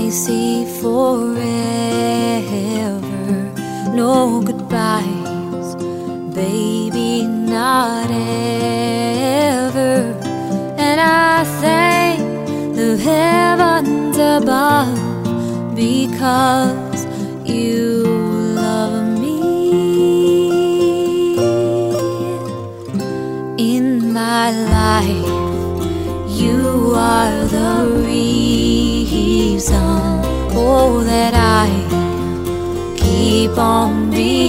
say forever, no goodbyes, baby, not ever. And I thank the heavens above because you love me. In my life, you are the reason, oh, that I keep on being.